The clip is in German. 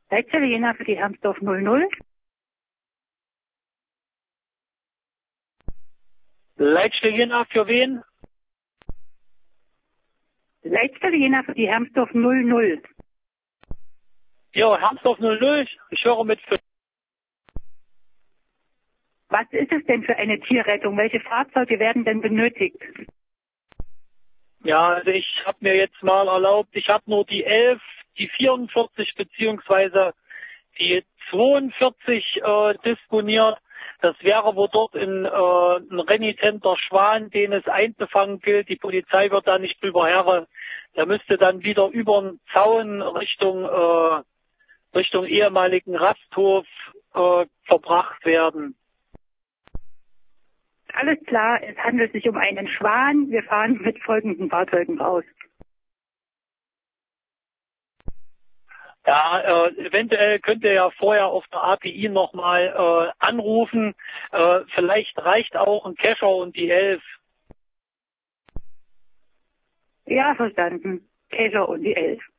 Leitstelle Jena für die Hermsdorf 00. Leitstelle Jena für wen? Leitstelle Jena für die Hermsdorf 00. Ja, Hermsdorf 00. Ich höre mit. Was ist es denn für eine Tierrettung? Welche Fahrzeuge werden denn benötigt? Ja, also ich habe mir jetzt mal erlaubt, ich habe nur die 11, die 44 beziehungsweise die 42 disponiert. Das wäre wohl dort ein renitenter Schwan, den es einzufangen gilt. Die Polizei wird da nicht drüber Herre. Der müsste dann wieder über den Zaun Richtung ehemaligen Rasthof verbracht werden. Alles klar, es handelt sich um einen Schwan. Wir fahren mit folgenden Fahrzeugen raus. Ja, eventuell könnt ihr ja vorher auf der API nochmal anrufen. Vielleicht reicht auch ein Kescher und die 11. Ja, verstanden. Käser und die 11.